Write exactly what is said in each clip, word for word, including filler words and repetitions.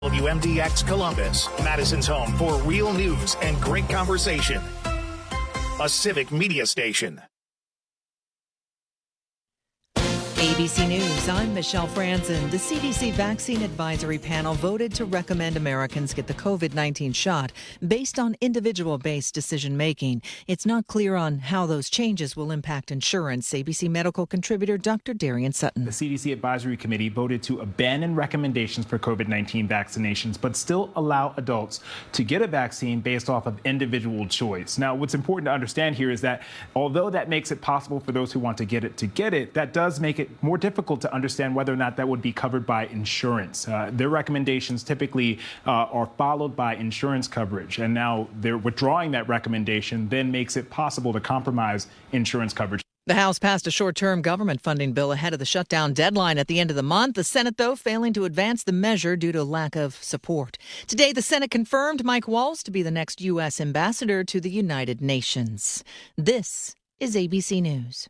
W M D X Columbus, Madison's home for real news and great conversation. A civic media station. A B C News, I'm Michelle Franzen. The C D C Vaccine Advisory Panel voted to recommend Americans get the covid nineteen shot based on individual-based decision-making. It's not clear on how those changes will impact insurance. A B C medical contributor Doctor Darian Sutton. The C D C Advisory Committee voted to abandon recommendations for covid nineteen vaccinations, but still allow adults to get a vaccine based off of individual choice. Now, what's important to understand here is that although that makes it possible for those who want to get it to get it, that does make it more difficult to understand whether or not that would be covered by insurance. Uh, their recommendations typically uh, are followed by insurance coverage, and now they're withdrawing that recommendation then makes it possible to compromise insurance coverage. The House passed a short-term government funding bill ahead of the shutdown deadline at the end of the month. The Senate, though, failing to advance the measure due to lack of support. Today, the Senate confirmed Mike Waltz to be the next U S ambassador to the United Nations. This is A B C News.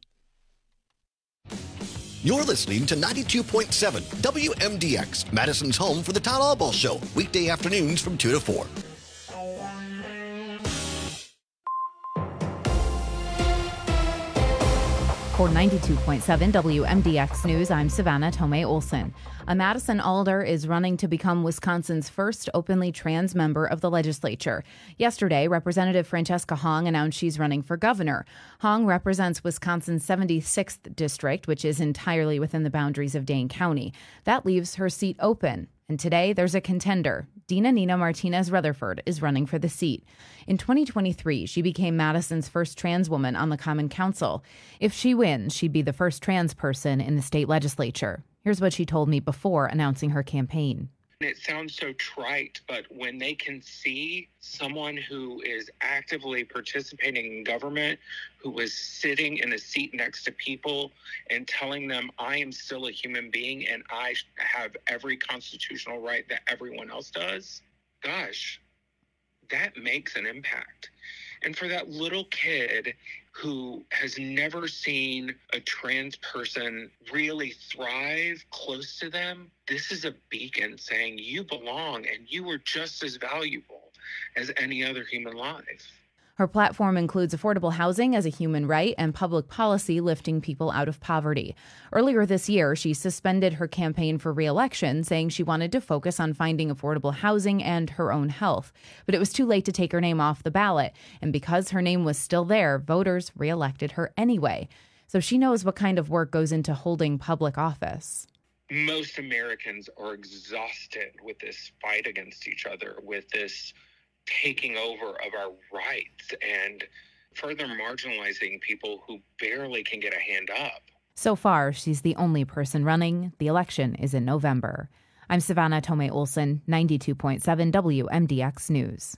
You're listening to ninety-two point seven W M D X, Madison's home for the Todd Albaugh Show, weekday afternoons from two to four. For ninety-two point seven W M D X News, I'm Savannah Tomei Olson. A Madison Alder is running to become Wisconsin's first openly trans member of the legislature. Yesterday, Representative Francesca Hong announced she's running for governor. Hong represents Wisconsin's seventy-sixth district, which is entirely within the boundaries of Dane County. That leaves her seat open. And today, there's a contender. Dina Nina Martinez Rutherford is running for the seat. In twenty twenty-three, she became Madison's first trans woman on the Common Council. If she wins, she'd be the first trans person in the state legislature. Here's what she told me before announcing her campaign. It sounds so trite, but when they can see someone who is actively participating in government, who is sitting in a seat next to people and telling them, I am still a human being and I have every constitutional right that everyone else does, gosh, that makes an impact. And for that little kid who has never seen a trans person really thrive close to them, this is a beacon saying you belong and you are just as valuable as any other human life. Her platform includes affordable housing as a human right and public policy lifting people out of poverty. Earlier this year, she suspended her campaign for re-election, saying she wanted to focus on finding affordable housing and her own health. But it was too late to take her name off the ballot. And because her name was still there, voters re-elected her anyway. So she knows what kind of work goes into holding public office. Most Americans are exhausted with this fight against each other, with this taking over of our rights and further marginalizing people who barely can get a hand up. So far, she's the only person running. The election is in November. I'm Savannah Tomei Olson, ninety-two point seven W M D X News.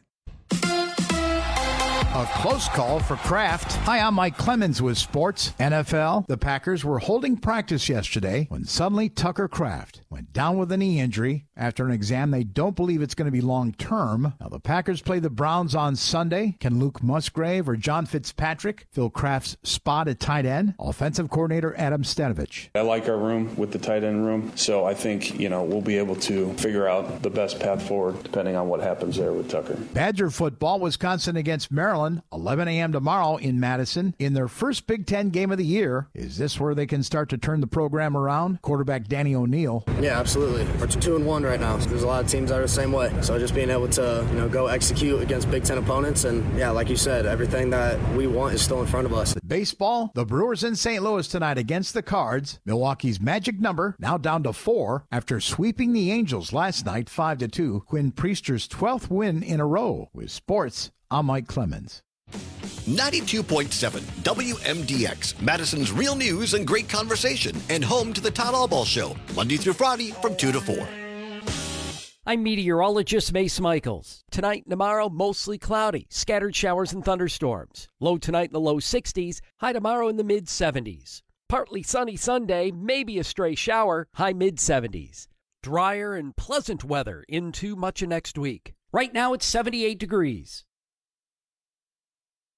A close call for Kraft. Hi, I'm Mike Clemens with sports. N F L, the Packers were holding practice yesterday when suddenly Tucker Kraft went down with a knee injury after an exam they don't believe it's going to be long-term. Now, the Packers play the Browns on Sunday. Can Luke Musgrave or John Fitzpatrick fill Kraft's spot at tight end? Offensive coordinator Adam Stanovich. I like our room with the tight end room, so I think, you know, we'll be able to figure out the best path forward depending on what happens there with Tucker. Badger football, Wisconsin against Maryland, eleven a.m. tomorrow in Madison in their first Big Ten game of the year. Is this where they can start to turn the program around? Quarterback Danny O'Neill. Yeah, absolutely. We're two and one right now. There's a lot of teams that are the same way. So just being able to, you know, go execute against Big Ten opponents, and yeah, like you said, everything that we want is still in front of us. Baseball, the Brewers in Saint Louis tonight against the Cards. Milwaukee's magic number now down to four after sweeping the Angels last night five to two. Quinn Priester's twelfth win in a row. With sports, I'm Mike Clemens. ninety-two point seven W M D X, Madison's real news and great conversation, and home to the Todd Albaugh Show, Monday through Friday from two to four. I'm meteorologist Mace Michaels. Tonight and tomorrow, mostly cloudy, scattered showers and thunderstorms. Low tonight in the low sixties, high tomorrow in the mid seventies. Partly sunny Sunday, maybe a stray shower, high mid seventies. Drier and pleasant weather into much of next week. Right now it's seventy-eight degrees.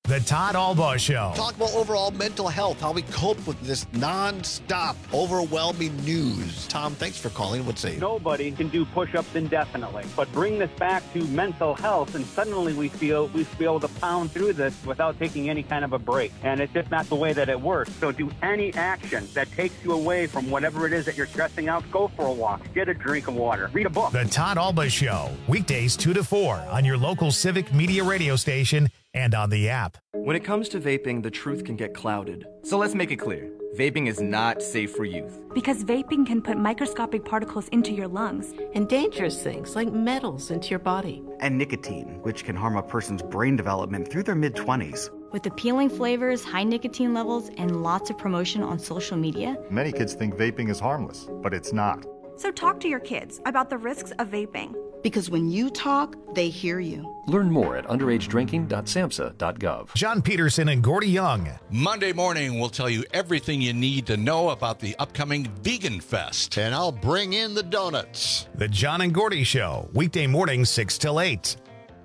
The Todd Albaugh Show. Talk about overall mental health, how we cope with this non-stop, overwhelming news. Tom, thanks for calling. What's say? Nobody can do push-ups indefinitely, but bring this back to mental health, and suddenly we feel we feel able to pound through this without taking any kind of a break. And it's just not the way that it works. So do any action that takes you away from whatever it is that you're stressing out. Go for a walk. Get a drink of water. Read a book. The Todd Albaugh Show. Weekdays two to four on your local Civic Media radio station and on the app. When it comes to vaping, the truth can get clouded. So let's make it clear. Vaping is not safe for youth. Because vaping can put microscopic particles into your lungs. And dangerous things like metals into your body. And nicotine, which can harm a person's brain development through their mid-twenties. With appealing flavors, high nicotine levels, and lots of promotion on social media. Many kids think vaping is harmless, but it's not. So talk to your kids about the risks of vaping. Because when you talk, they hear you. Learn more at underage drinking dot samhsa dot gov. John Peterson and Gordy Young. Monday morning, we'll tell you everything you need to know about the upcoming Vegan Fest. And I'll bring in the donuts. The John and Gordy Show, weekday mornings six till eight.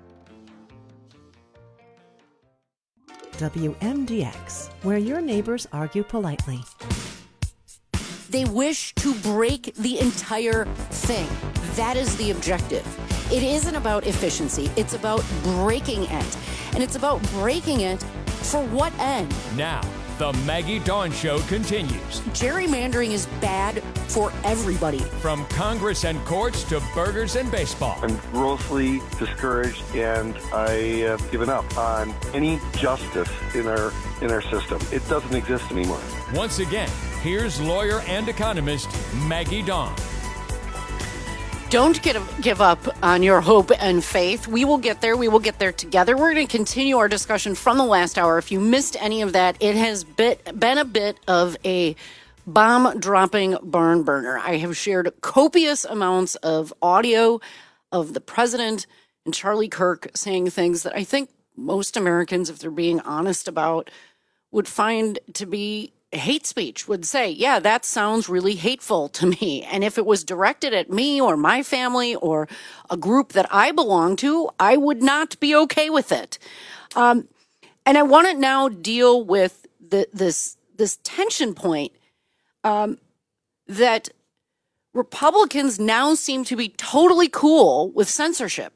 W M D X, where your neighbors argue politely. They wish to break the entire thing. That is the objective. It isn't about efficiency. It's about breaking it. And it's about breaking it for what end? Now, the Maggie Dawn Show continues. Gerrymandering is bad for everybody. From Congress and courts to burgers and baseball. I'm grossly discouraged, and I have given up on any justice in our in our system. It doesn't exist anymore. Once again, here's lawyer and economist Maggie Dawn. Don't get, give up on your hope and faith. We will get there. We will get there together. We're going to continue our discussion from the last hour. If you missed any of that, it has bit, been a bit of a bomb-dropping barn burner. I have shared copious amounts of audio of the president and Charlie Kirk saying things that I think most Americans, if they're being honest about, would find to be hate speech, would say, yeah, that sounds really hateful to me. And if it was directed at me or my family or a group that I belong to, I would not be okay with it. Um, and I want to now deal with the, this, this tension point um, that Republicans now seem to be totally cool with censorship.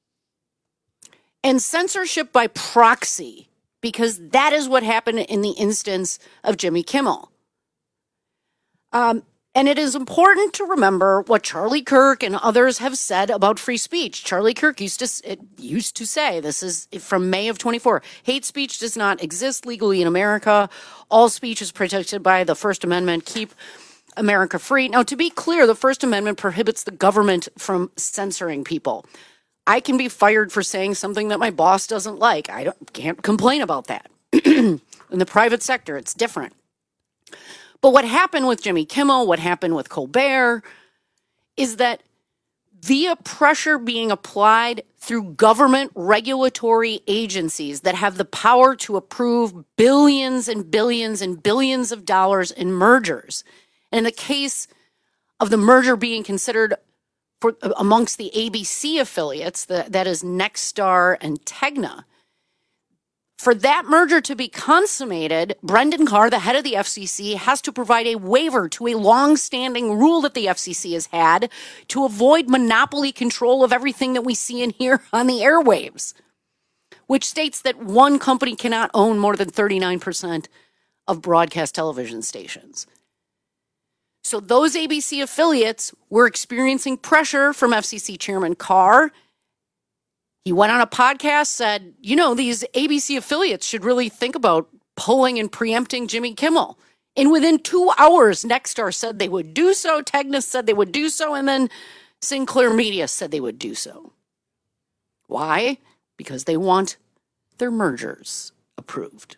And censorship by proxy, because that is what happened in the instance of Jimmy Kimmel. Um, and it is important to remember what Charlie Kirk and others have said about free speech. Charlie Kirk used to it used to say, this is from May of twenty-four, hate speech does not exist legally in America. All speech is protected by the First Amendment. Keep America free. Now, to be clear, the First Amendment prohibits the government from censoring people. I can be fired for saying something that my boss doesn't like. I don't, can't complain about that. In the private sector, it's different. But what happened with Jimmy Kimmel, what happened with Colbert, is that via pressure being applied through government regulatory agencies that have the power to approve billions and billions and billions of dollars in mergers, and in the case of the merger being considered For, amongst the A B C affiliates, the, that is Nexstar and Tegna. For that merger to be consummated, Brendan Carr, the head of the F C C, has to provide a waiver to a long-standing rule that the F C C has had to avoid monopoly control of everything that we see and hear on the airwaves, which states that one company cannot own more than thirty-nine percent of broadcast television stations. So those A B C affiliates were experiencing pressure from F C C Chairman Carr. He went on a podcast, said, you know, these A B C affiliates should really think about pulling and preempting Jimmy Kimmel. And within two hours, Nexstar said they would do so, Tegna said they would do so, and then Sinclair Media said they would do so. Why? Because they want their mergers approved.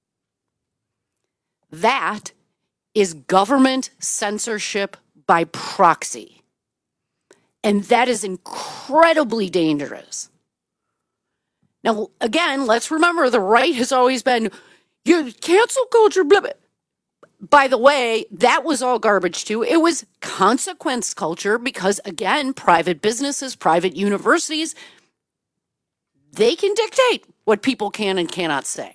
That is government censorship by proxy. And that is incredibly dangerous. Now, again, let's remember the right has always been, you cancel culture, blah, blah. By the way, that was all garbage too. It was consequence culture because, again, private businesses, private universities, they can dictate what people can and cannot say.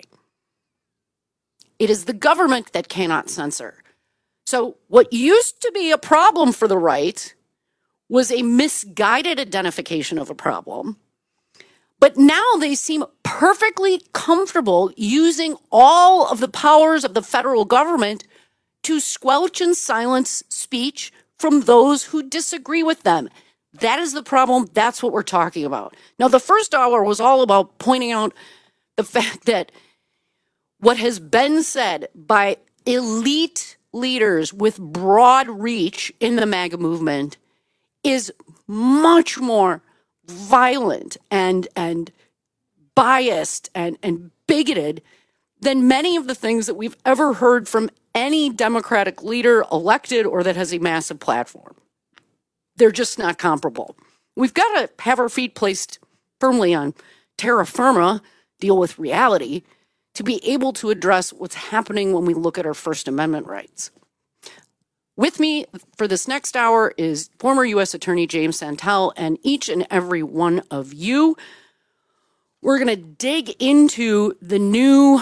It is the government that cannot censor. So what used to be a problem for the right was a misguided identification of a problem. But now they seem perfectly comfortable using all of the powers of the federal government to squelch and silence speech from those who disagree with them. That is the problem. That's what we're talking about. Now, the first hour was all about pointing out the fact that what has been said by elite leaders with broad reach in the MAGA movement is much more violent and and biased and, and bigoted than many of the things that we've ever heard from any Democratic leader elected or that has a massive platform. They're just not comparable. We've got to have our feet placed firmly on terra firma, deal with reality, to be able to address what's happening when we look at our First Amendment rights. With me for this next hour is former U S Attorney James Santel and each and every one of you. We're going to dig into the new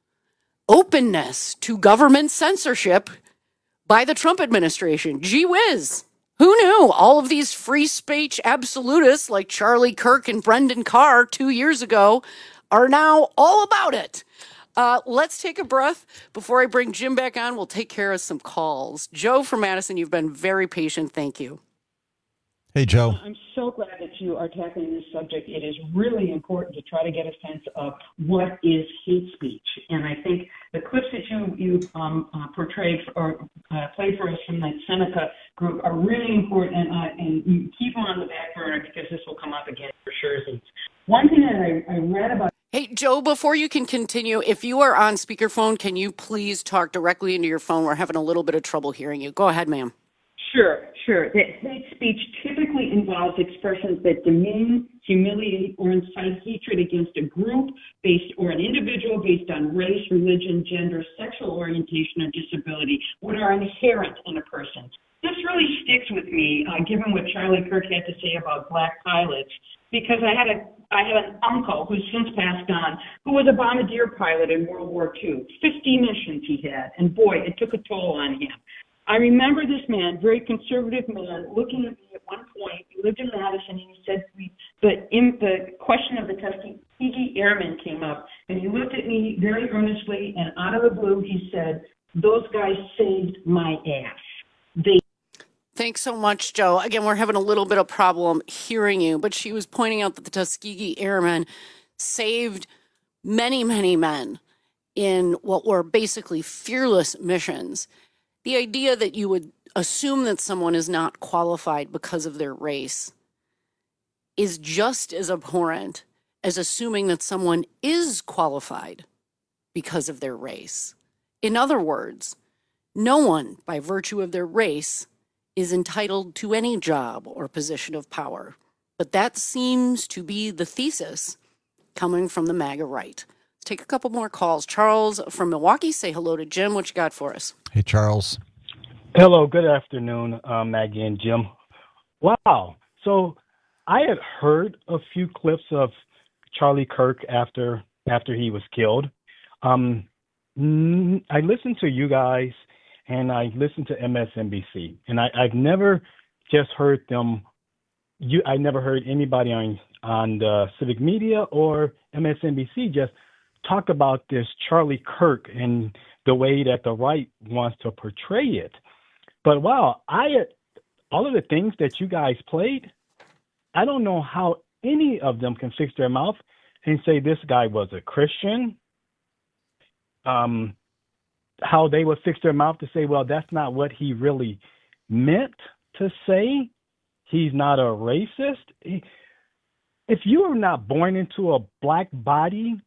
openness to government censorship by the Trump administration. Gee whiz. Who knew? All of these free speech absolutists like Charlie Kirk and Brendan Carr two years ago are now all about it. Uh, let's take a breath. Before I bring Jim back on, we'll take care of some calls. Joe from Madison, you've been very patient. Thank you. Hey, Joe. I'm so glad that you are tackling this subject. It is really important to try to get a sense of what is hate speech. And I think the clips that you you um, uh, portrayed or uh, played for us from that Seneca group are really important, and, uh, and you keep them on the back burner because this will come up again for sure. One thing that I, I read about. Hey, Joe, before you can continue, if you are on speakerphone, can you please talk directly into your phone? We're having a little bit of trouble hearing you. Go ahead, ma'am. Sure, sure. That hate speech typically involves expressions that demean, humiliate, or incite hatred against a group based or an individual based on race, religion, gender, sexual orientation, or disability, what are inherent in a person. This really sticks with me, uh, given what Charlie Kirk had to say about black pilots, because I had a I have an uncle who's since passed on, who was a bombardier pilot in World War Two. fifty missions he had, and boy, it took a toll on him. I remember this man, very conservative man, looking at me at one point. He lived in Madison, and he said to me, the, in, the question of the Tuskegee Airmen came up, and he looked at me very earnestly, and out of the blue, he said, "Those guys saved my ass." They Thanks so much, Joe. Again, we're having a little bit of problem hearing you, but she was pointing out that the Tuskegee Airmen saved many, many men in what were basically fearless missions. The idea that you would assume that someone is not qualified because of their race is just as abhorrent as assuming that someone is qualified because of their race. In other words, no one, by virtue of their race, is entitled to any job or position of power. But that seems to be the thesis coming from the MAGA right. Let's take a couple more calls. Charles from Milwaukee, say hello to Jim. What you got for us? Hey, Charles. Hello, good afternoon, uh, Maggie and Jim. Wow. So I had heard a few clips of Charlie Kirk after after he was killed. Um, I listened to you guys, and I listened to M S N B C, and I, I've never just heard them. You, I never heard anybody on on the civic media or M S N B C just talk about this Charlie Kirk and the way that the right wants to portray it. But wow, I all of the things that you guys played, I don't know how any of them can fix their mouth and say this guy was a Christian. Um. How they would fix their mouth to say, well, that's not what he really meant to say. He's not a racist. He, if you are not born into a black body,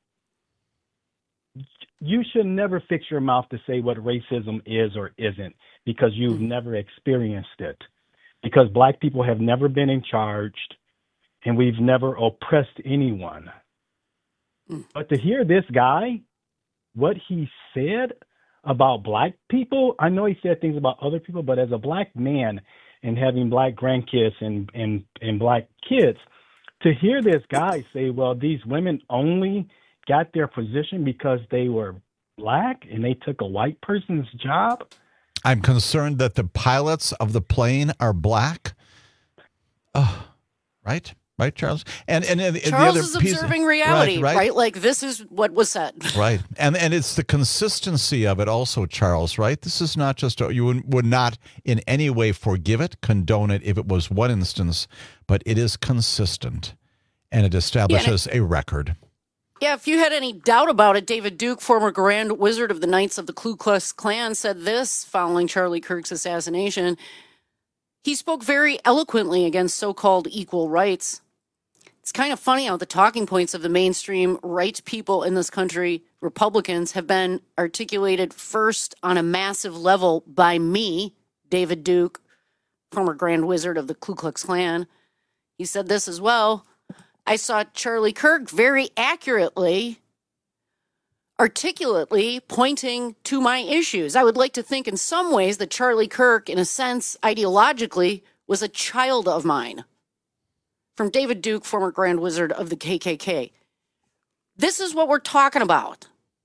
you should never fix your mouth to say what racism is or isn't, because you've mm-hmm. never experienced it. Because black people have never been in charge, and we've never oppressed anyone. Mm. But to hear this guy, what he said about black people, I know he said things about other people, but as a black man and having black grandkids and, and, and black kids, to hear this guy say, well, these women only got their position because they were black and they took a white person's job? I'm concerned that the pilots of the plane are black. Oh, right? Right, Charles? And and, and Charles the other is piece, observing reality, right, right? right? Like, this is what was said. Right. And and it's the consistency of it also, Charles, right? This is not just, a, you would, would not in any way forgive it, condone it if it was one instance, but it is consistent and it establishes yeah, and it, a record. Yeah, if you had any doubt about it, David Duke, former Grand Wizard of the Knights of the Ku Klux Klan, said this following Charlie Kirk's assassination. He spoke very eloquently against so-called equal rights. It's kind of funny how the talking points of the mainstream right people in this country, Republicans, have been articulated first on a massive level by me, David Duke, former Grand Wizard of the Ku Klux Klan. He said this as well. I saw Charlie Kirk very accurately, articulately pointing to my issues. I would like to think in some ways that Charlie Kirk, in a sense, ideologically, was a child of mine. From David Duke, former Grand Wizard of the K K K. This is what we're talking about.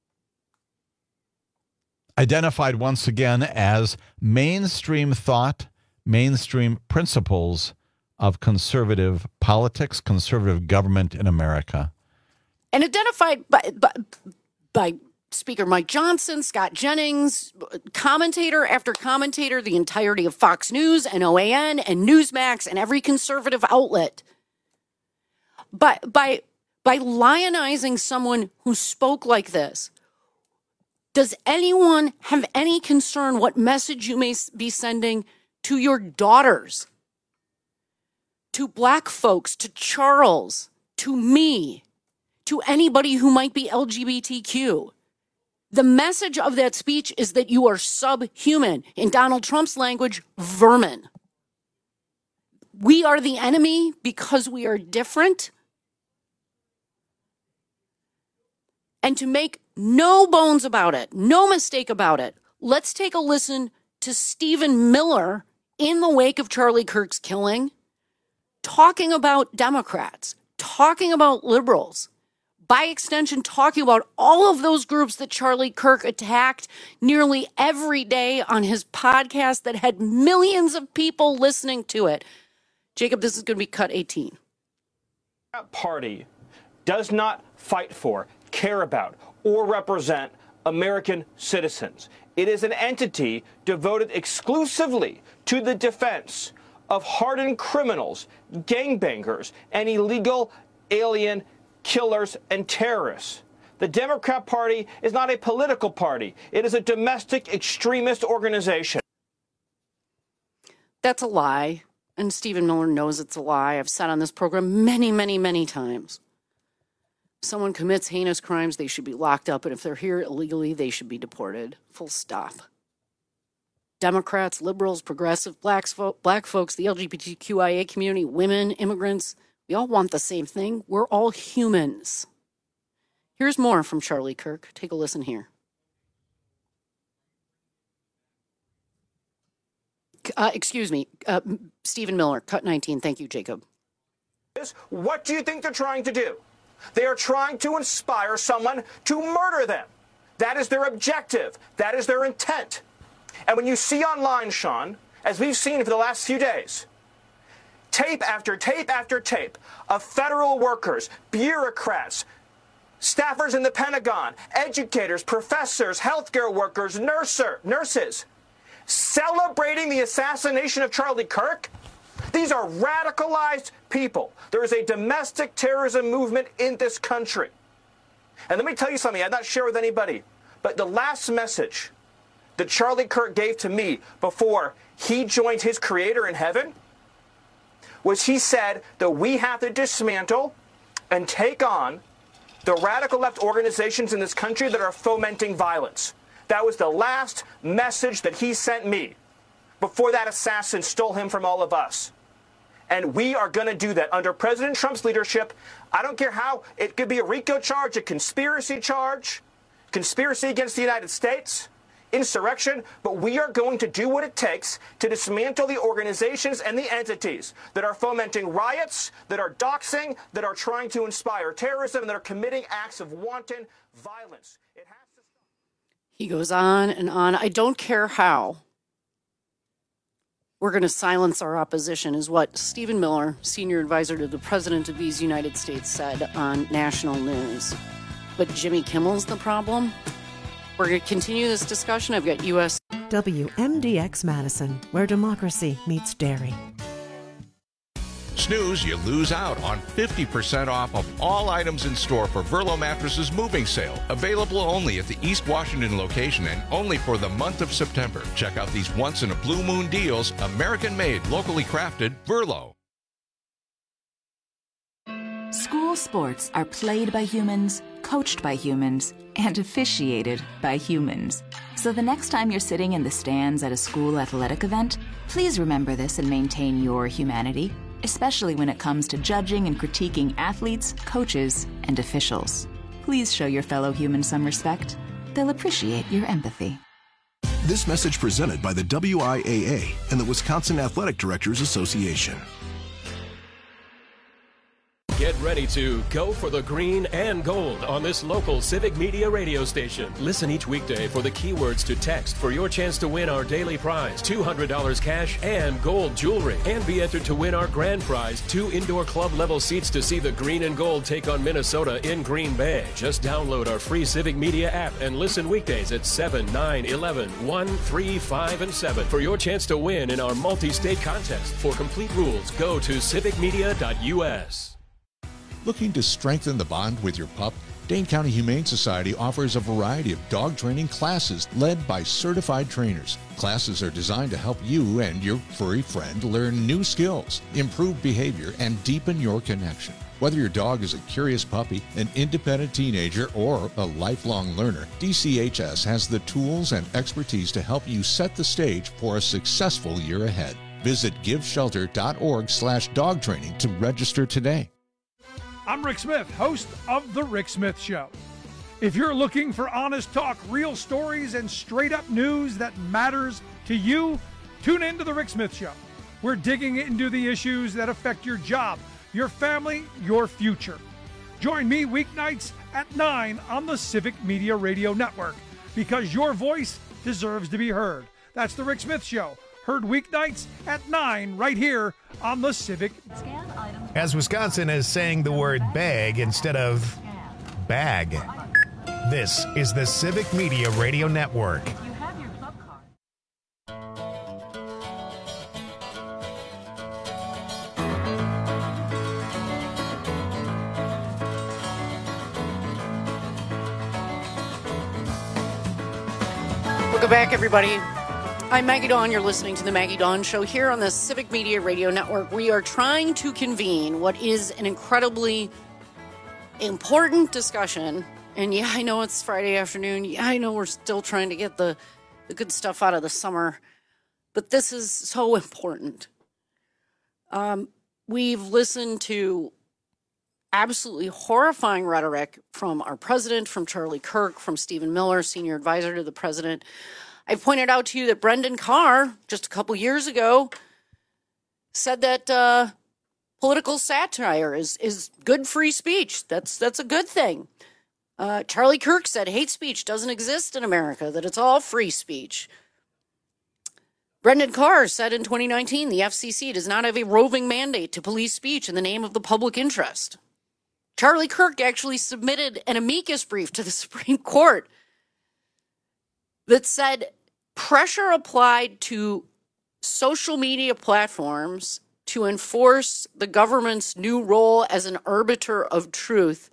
Identified once again as mainstream thought, mainstream principles of conservative politics, conservative government in America. And identified by, by, by Speaker Mike Johnson, Scott Jennings, commentator after commentator, the entirety of Fox News and O A N and Newsmax and every conservative outlet. But by, by lionizing someone who spoke like this, does anyone have any concern what message you may be sending to your daughters, to black folks, to Charles, to me, to anybody who might be L G B T Q? The message of that speech is that you are subhuman. In Donald Trump's language, vermin. We are the enemy because we are different. And to make no bones about it, no mistake about it, let's take a listen to Stephen Miller in the wake of Charlie Kirk's killing, talking about Democrats, talking about liberals, by extension, talking about all of those groups that Charlie Kirk attacked nearly every day on his podcast that had millions of people listening to it. Jacob, this is going to be cut eighteen. That party does not fight for, care about, or represent American citizens. It is an entity devoted exclusively to the defense of hardened criminals, gangbangers, and illegal alien killers and terrorists. The Democrat Party is not a political party. It is a domestic extremist organization. That's a lie. And Stephen Miller knows it's a lie. I've said on this program many, many, many times. If someone commits heinous crimes, they should be locked up. And if they're here illegally, they should be deported. Full stop. Democrats, liberals, progressive, blacks, fo- black folks, the L G B T Q I A community, women, immigrants, we all want the same thing. We're all humans. Here's more from Charlie Kirk. Take a listen here. Uh, excuse me, uh, Stephen Miller, cut nineteen. Thank you, Jacob. What do you think they're trying to do? They are trying to inspire someone to murder them. That is their objective. That is their intent. And when you see online, Sean, as we've seen for the last few days, tape after tape after tape of federal workers, bureaucrats, staffers in the Pentagon, educators, professors, healthcare workers, nurser, nurses, celebrating the assassination of Charlie Kirk, these are radicalized people. There is a domestic terrorism movement in this country. And let me tell you something I've not shared with anybody, but the last message that Charlie Kirk gave to me before he joined his creator in heaven was he said that we have to dismantle and take on the radical left organizations in this country that are fomenting violence. That was the last message that he sent me before that assassin stole him from all of us. And we are going to do that under President Trump's leadership. I don't care how. It could be a RICO charge, a conspiracy charge, conspiracy against the United States. insurrection, but we are going to do what it takes to dismantle the organizations and the entities that are fomenting riots, that are doxing, that are trying to inspire terrorism, and that are committing acts of wanton violence. It has to stop. He goes on and on. I don't care how we're going to silence our opposition, is what Stephen Miller, senior advisor to the President of these United States, said on national news. But Jimmy Kimmel's the problem? We're going to continue this discussion. I've got U S W M D X Madison, where democracy meets dairy. Snooze, you lose out on fifty percent off of all items in store for Verlo Mattresses moving sale. Available only at the East Washington location and only for the month of September. Check out these once-in-a-blue-moon deals. American-made, locally crafted, Verlo. School sports are played by humans, coached by humans, and officiated by humans. So the next time you're sitting in the stands at a school athletic event, please remember this and maintain your humanity, especially when it comes to judging and critiquing athletes, coaches, and officials. Please show your fellow humans some respect. They'll appreciate your empathy. This message presented by the W I A A and the Wisconsin Athletic Directors Association. Get ready to go for the green and gold on this local Civic Media radio station. Listen each weekday for the keywords to text for your chance to win our daily prize, two hundred dollars cash and gold jewelry. And be entered to win our grand prize, two indoor club level seats to see the green and gold take on Minnesota in Green Bay. Just download our free Civic Media app and listen weekdays at seven, nine, eleven, one, three, five, and seven for your chance to win in our multi-state contest. For complete rules, go to civic media dot U S. Looking to strengthen the bond with your pup? Dane County Humane Society offers a variety of dog training classes led by certified trainers. Classes are designed to help you and your furry friend learn new skills, improve behavior, and deepen your connection. Whether your dog is a curious puppy, an independent teenager, or a lifelong learner, D C H S has the tools and expertise to help you set the stage for a successful year ahead. Visit give shelter dot org slash dog training to register today. I'm Rick Smith, host of The Rick Smith Show. If you're looking for honest talk, real stories, and straight-up news that matters to you, tune in to The Rick Smith Show. We're digging into the issues that affect your job, your family, your future. Join me weeknights at nine on the Civic Media Radio Network, because your voice deserves to be heard. That's The Rick Smith Show, heard weeknights at nine right here on the Civic. As Wisconsin is saying the word bag instead of bag. This is the Civic Media Radio Network. Welcome back, everybody. I'm Maggie Dawn. You're listening to the Maggie Dawn Show here on the Civic Media Radio Network. We are trying to convene what is an incredibly important discussion. And yeah, I know it's Friday afternoon. Yeah, I know we're still trying to get the, the good stuff out of the summer. But this is so important. Um, we've listened to absolutely horrifying rhetoric from our president, from Charlie Kirk, from Stephen Miller, senior advisor to the president. I pointed out to you that Brendan Carr, just a couple years ago, said that uh, political satire is, is good free speech. That's that's a good thing. Uh, Charlie Kirk said hate speech doesn't exist in America, that it's all free speech. Brendan Carr said in twenty nineteen, the F C C does not have a roving mandate to police speech in the name of the public interest. Charlie Kirk actually submitted an amicus brief to the Supreme Court that said pressure applied to social media platforms to enforce the government's new role as an arbiter of truth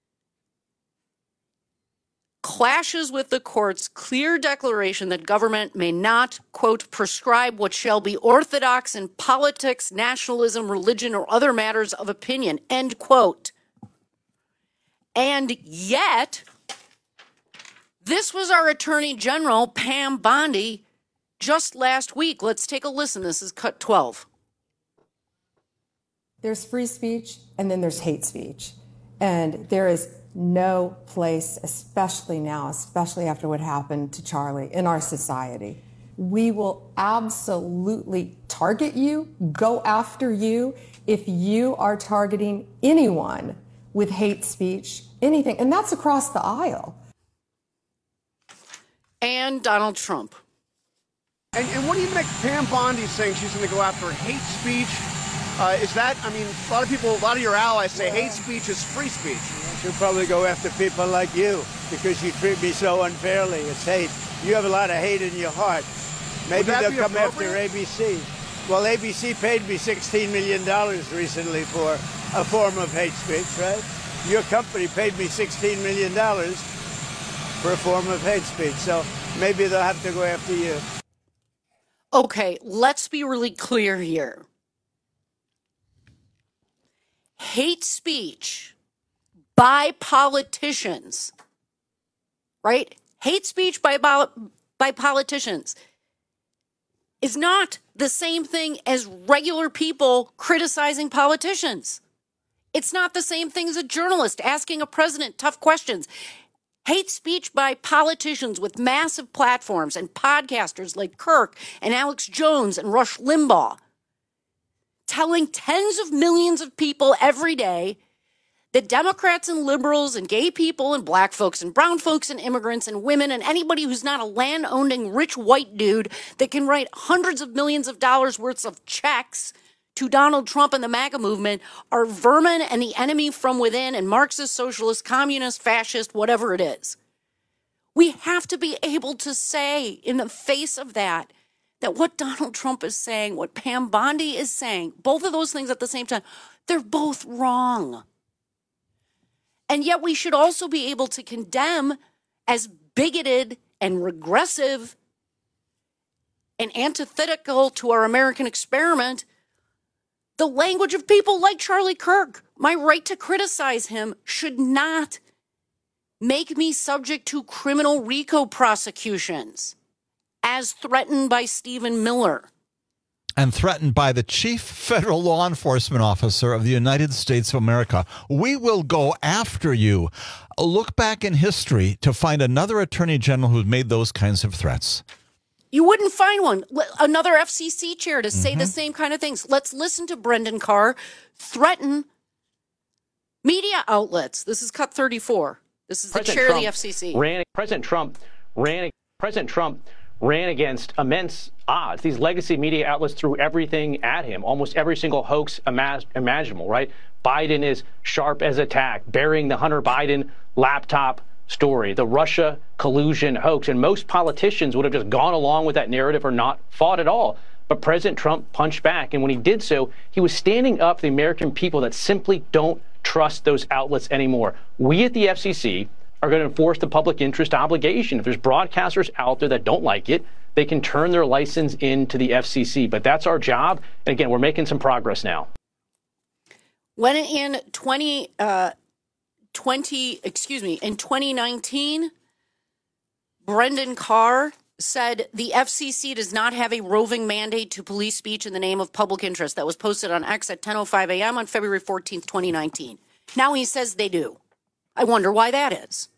clashes with the court's clear declaration that government may not, quote, prescribe what shall be orthodox in politics, nationalism, religion, or other matters of opinion, end quote. And yet, this was our Attorney General, Pam Bondi, just last week. Let's take a listen. This is cut twelve. There's free speech, and then there's hate speech. And there is no place, especially now, especially after what happened to Charlie, in our society. We will absolutely target you, go after you, if you are targeting anyone with hate speech, anything. And that's across the aisle. And Donald Trump. And, and what do you make Pam Bondi saying she's going to go after hate speech? Uh, is that, I mean, a lot of people, a lot of your allies say hate speech is free speech. She'll probably go after people like you because you treat me so unfairly. It's hate. You have a lot of hate in your heart. Maybe they'll come after A B C. Well, A B C paid me sixteen million dollars recently for a form of hate speech, right? Your company paid me sixteen million dollars for a form of hate speech. So maybe they'll have to go after you. Okay, let's be really clear here. Hate speech by politicians, right? Hate speech by by politicians is not the same thing as regular people criticizing politicians. It's not the same thing as a journalist asking a president tough questions. Hate speech by politicians with massive platforms and podcasters like Kirk and Alex Jones and Rush Limbaugh, telling tens of millions of people every day that Democrats and liberals and gay people and black folks and brown folks and immigrants and women and anybody who's not a land-owning rich white dude that can write hundreds of millions of dollars worth of checks to Donald Trump and the MAGA movement are vermin and the enemy from within and Marxist, socialist, communist, fascist, whatever it is. We have to be able to say in the face of that, that what Donald Trump is saying, what Pam Bondi is saying, both of those things at the same time, they're both wrong. And yet we should also be able to condemn as bigoted and regressive and antithetical to our American experiment the language of people like Charlie Kirk. My right to criticize him should not make me subject to criminal RICO prosecutions as threatened by Stephen Miller. And threatened by the chief federal law enforcement officer of the United States of America. We will go after you. Look back in history to find another attorney general who's made those kinds of threats. You wouldn't find one. Another F C C chair to say Mm-hmm. the same kind of things. Let's listen to Brendan Carr threaten media outlets. This is cut thirty-four. This is President the chair Trump of the F C C. Ran, President Trump ran. President Trump ran against immense odds. These legacy media outlets threw everything at him, almost every single hoax imag- imaginable, right? Biden is sharp as a tack, burying the Hunter Biden laptop story, the Russia collusion hoax. And most politicians would have just gone along with that narrative or not fought at all. But President Trump punched back. And when he did so, he was standing up for the American people that simply don't trust those outlets anymore. We at the F C C are going to enforce the public interest obligation. If there's broadcasters out there that don't like it, they can turn their license into the F C C. But that's our job. And again, we're making some progress now. When in twenty, uh, twenty, excuse me, in twenty nineteen, Brendan Carr said the F C C does not have a roving mandate to police speech in the name of public interest. That was posted on X at ten oh five a.m. on February fourteenth, twenty nineteen. Now he says they do. I wonder why that is.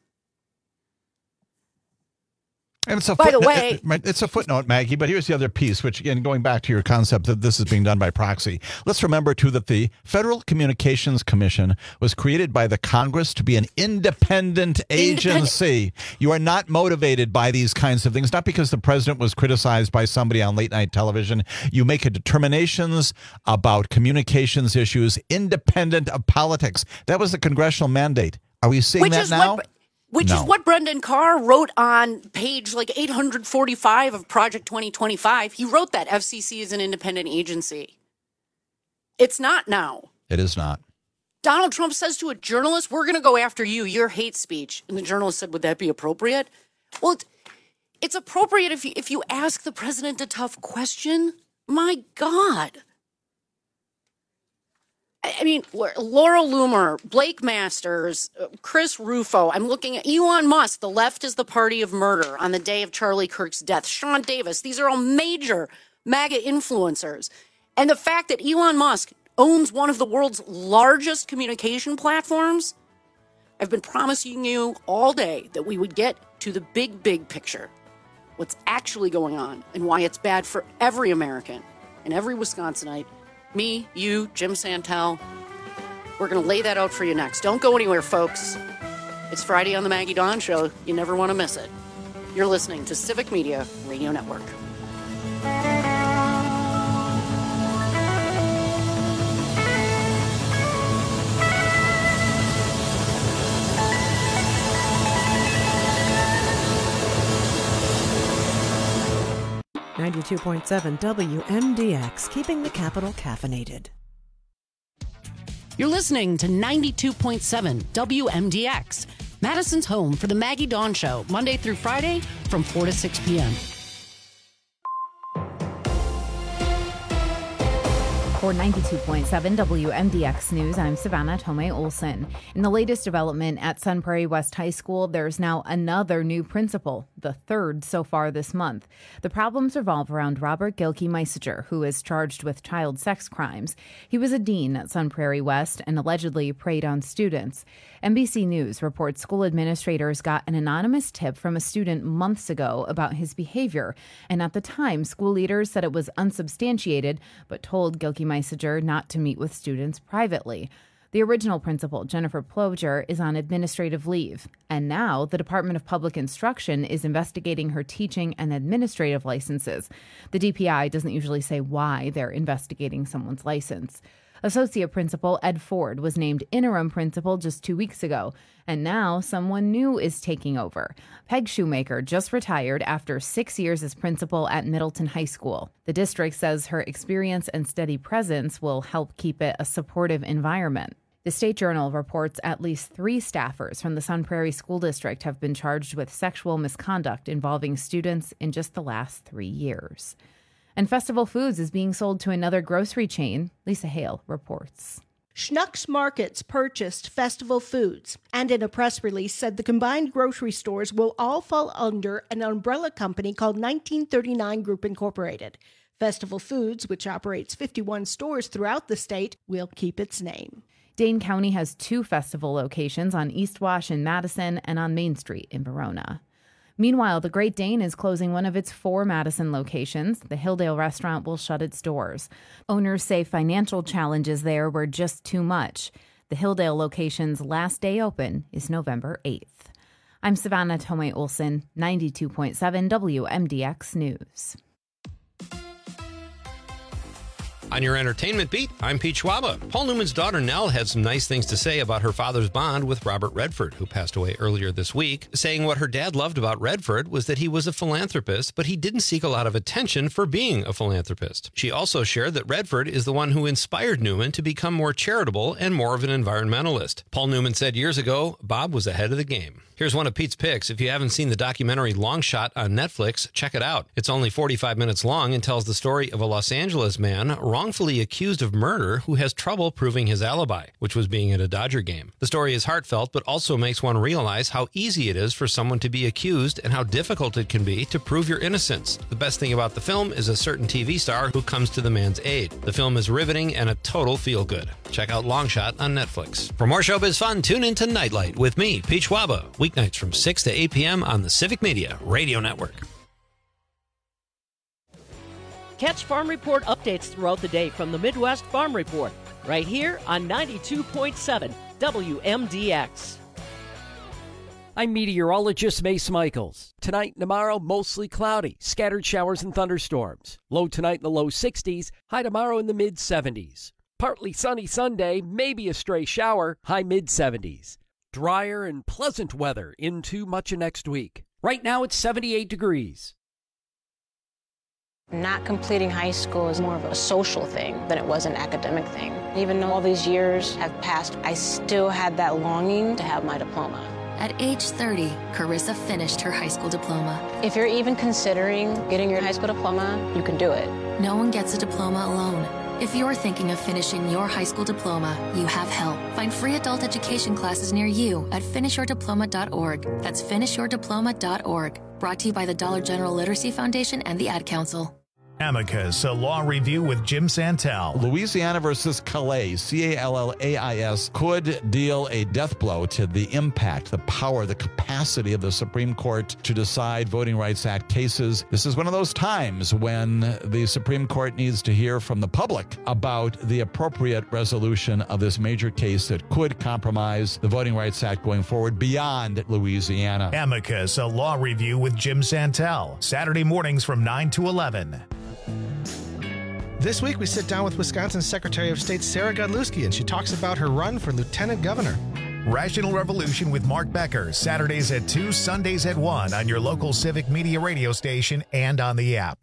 And it's a By the footnote, way- it- it's a footnote, Maggie, but here's the other piece, which, again, going back to your concept that this is being done by proxy. Let's remember, too, that the Federal Communications Commission was created by the Congress to be an independent agency. You are not motivated by these kinds of things, not because the president was criticized by somebody on late night television. You make a determinations about communications issues independent of politics. That was the congressional mandate. Are we seeing Which that is now? what- Which No. is what Brendan Carr wrote on page like eight hundred forty-five of Project twenty twenty-five. He wrote that F C C is an independent agency. It's not now. It is not. Donald Trump says to a journalist, we're going to go after you, your hate speech. And the journalist said, would that be appropriate? Well, it's, it's appropriate if you, if you ask the president a tough question. My God. I mean, Laurel Loomer, Blake Masters, Chris Rufo. I'm looking at Elon Musk. The left is the party of murder on the day of Charlie Kirk's death. Sean Davis. These are all major MAGA influencers. And the fact that Elon Musk owns one of the world's largest communication platforms I've been promising you all day that we would get to the big, big picture. What's actually going on and why it's bad for every American and every Wisconsinite. Me, you, Jim Santel. We're going to lay that out for you next. Don't go anywhere, folks. It's Friday on the Maggie Dawn Show. You never want to miss it. You're listening to Civic Media Radio Network. ninety-two point seven W M D X, keeping the capital caffeinated. You're listening to ninety-two point seven W M D X, Madison's home for the Maggie Dawn Show, Monday through Friday from four to six p.m. For ninety-two point seven W M D X News, I'm Savannah Tomei Olson. In the latest development at Sun Prairie West High School, there's now another new principal, the third so far this month. The problems revolve around Robert Gilkey-Meisiger, who is charged with child sex crimes. He was a dean at Sun Prairie West and allegedly preyed on students. N B C News reports school administrators got an anonymous tip from a student months ago about his behavior, and at the time, school leaders said it was unsubstantiated, but told Gilkey-Meisiger not to meet with students privately. The original principal, Jennifer Ploger, is on administrative leave, and now the Department of Public Instruction is investigating her teaching and administrative licenses. The D P I doesn't usually say why they're investigating someone's license. Associate Principal Ed Ford was named interim principal just two weeks ago, and now someone new is taking over. Peg Shoemaker just retired after six years as principal at Middleton High School. The district says her experience and steady presence will help keep it a supportive environment. The State Journal reports at least three staffers from the Sun Prairie School District have been charged with sexual misconduct involving students in just the last three years. And Festival Foods is being sold to another grocery chain. Lisa Hale reports. Schnucks Markets purchased Festival Foods and in a press release said the combined grocery stores will all fall under an umbrella company called nineteen thirty-nine Group Incorporated. Festival Foods, which operates fifty-one stores throughout the state, will keep its name. Dane County has two festival locations on East Wash in Madison and on Main Street in Verona. Meanwhile, the Great Dane is closing one of its four Madison locations. The Hilldale restaurant will shut its doors. Owners say financial challenges there were just too much. The Hilldale location's last day open is November eighth. I'm Savannah Tomei Olson, ninety-two point seven W M D X News. On your entertainment beat, I'm Pete Schwaba. Paul Newman's daughter Nell had some nice things to say about her father's bond with Robert Redford, who passed away earlier this week, saying what her dad loved about Redford was that he was a philanthropist, but he didn't seek a lot of attention for being a philanthropist. She also shared that Redford is the one who inspired Newman to become more charitable and more of an environmentalist. Paul Newman said years ago, Bob was ahead of the game. Here's one of Pete's picks. If you haven't seen the documentary Long Shot on Netflix, check it out. It's only forty-five minutes long and tells the story of a Los Angeles man wrongfully accused of murder who has trouble proving his alibi, which was being at a Dodger game. The story is heartfelt, but also makes one realize how easy it is for someone to be accused and how difficult it can be to prove your innocence. The best thing about the film is a certain T V star who comes to the man's aid. The film is riveting and a total feel-good. Check out Long Shot on Netflix. For more showbiz fun, tune in to Nightlight with me, Pete Schwaba, weeknights from six to eight p.m. on the Civic Media Radio Network. Catch Farm Report updates throughout the day from the Midwest Farm Report, right here on ninety-two point seven W M D X. I'm meteorologist Mace Michaels. Tonight and tomorrow, mostly cloudy, scattered showers and thunderstorms. Low tonight in the low sixties, high tomorrow in the mid seventies. Partly sunny Sunday, maybe a stray shower, high mid seventies. Drier and pleasant weather into much of next week. Right now it's seventy-eight degrees. Not completing high school is more of a social thing than it was an academic thing. Even though all these years have passed, I still had that longing to have my diploma. At age thirty, Carissa finished her high school diploma. If you're even considering getting your high school diploma, you can do it. No one gets a diploma alone. If you're thinking of finishing your high school diploma, you have help. Find free adult education classes near you at finish your diploma dot org. That's finish your diploma dot org. Brought to you by the Dollar General Literacy Foundation and the Ad Council. Amicus, a law review with Jim Santel. Louisiana versus Calais, C A L L A I S, could deal a death blow to the impact, the power, the capacity of the Supreme Court to decide Voting Rights Act cases. This is one of those times when the Supreme Court needs to hear from the public about the appropriate resolution of this major case that could compromise the Voting Rights Act going forward beyond Louisiana. Amicus, a law review with Jim Santel. Saturday mornings from nine to eleven. This week, we sit down with Wisconsin Secretary of State Sarah Godlewski, and she talks about her run for lieutenant governor. Rational Revolution with Mark Becker, Saturdays at two, Sundays at one on your local Civic Media radio station and on the app.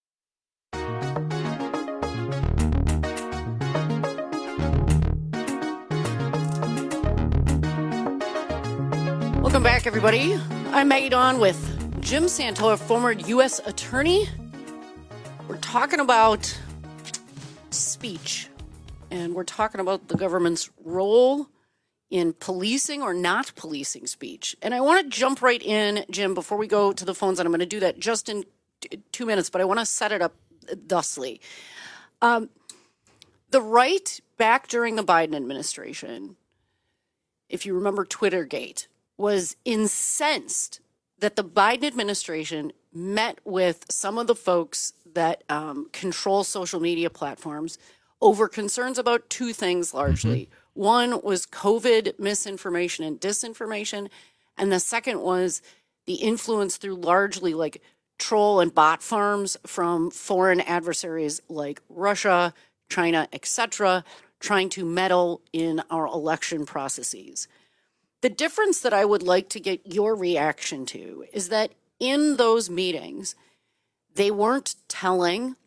Welcome back, everybody. I'm Maggie Dawn with Jim Santel, a former U S attorney. We're talking about speech, and we're talking about the government's role in policing or not policing speech. And I want to jump right in, Jim, before we go to the phones, and I'm going to do that just in t- two minutes, but I want to set it up thusly. Um, the right back during the Biden administration, if you remember Twittergate, was incensed that the Biden administration met with some of the folks that um, control social media platforms over concerns about two things largely. Mm-hmm. One was COVID misinformation and disinformation, and the second was the influence through largely like troll and bot farms from foreign adversaries like Russia, China, et cetera, trying to meddle in our election processes. The difference that I would like to get your reaction to is that in those meetings, they weren't telling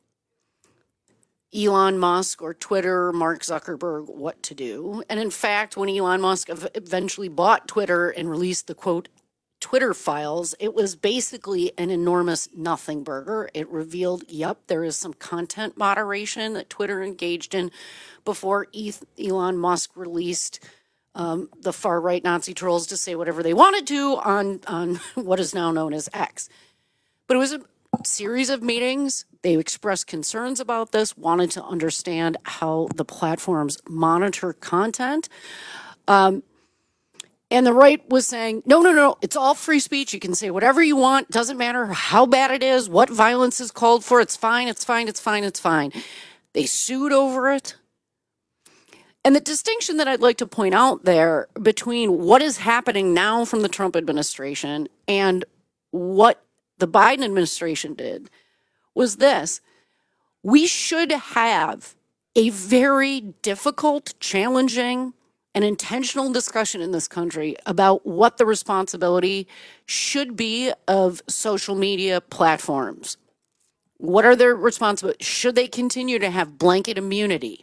Elon Musk or Twitter, Mark Zuckerberg, what to do. And in fact, when Elon Musk eventually bought Twitter and released the, quote, Twitter files, it was basically an enormous nothing burger. It revealed, yep, there is some content moderation that Twitter engaged in before Elon Musk released um, the far-right Nazi trolls to say whatever they wanted to on, on what is now known as X. But it was a series of meetings. They expressed concerns about this, wanted to understand how the platforms monitor content. Um, and the right was saying, no, no, no, it's all free speech. You can say whatever you want. Doesn't matter how bad it is, what violence is called for. It's fine, it's fine, it's fine, it's fine. They sued over it. And the distinction that I'd like to point out there between what is happening now from the Trump administration and what the Biden administration did was this. We should have a very difficult, challenging, and intentional discussion in this country about what the responsibility should be of social media platforms. What are their responsibilities? Should they continue to have blanket immunity?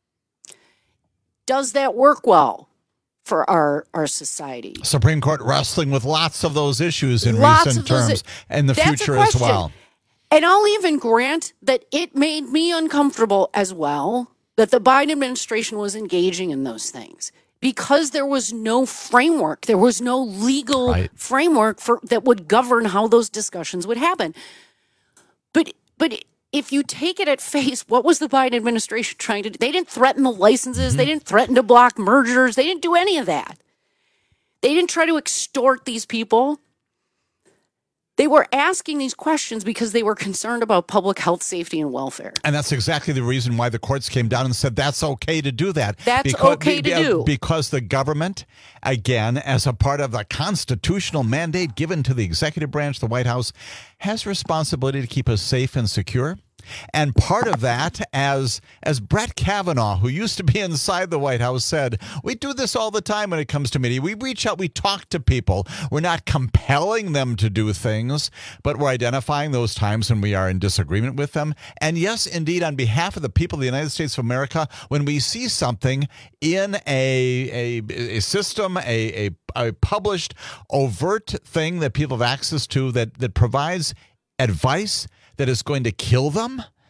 Does that work well for our, our society? Supreme Court wrestling with lots of those issues in Lots recent of those terms i- and the That's a future as question. well. And I'll even grant that it made me uncomfortable as well that the Biden administration was engaging in those things because there was no framework. There was no legal Right. framework for that would govern how those discussions would happen. But but if you take it at face, what was the Biden administration trying to do? They didn't threaten the licenses. Mm-hmm. They didn't threaten to block mergers. They didn't do any of that. They didn't try to extort these people. They were asking these questions because they were concerned about public health, safety, and welfare. And that's exactly the reason why the courts came down and said that's okay to do that. That's okay to do. Because the government, again, as a part of the constitutional mandate given to the executive branch, the White House, has responsibility to keep us safe and secure. And part of that, as as Brett Kavanaugh, who used to be inside the White House, said, we do this all the time when it comes to media. We reach out, we talk to people. We're not compelling them to do things, but we're identifying those times when we are in disagreement with them. And yes, indeed, on behalf of the people of the United States of America, when we see something in a a, a system, a, a, a published, overt thing that people have access to that, that provides advice that is going to kill them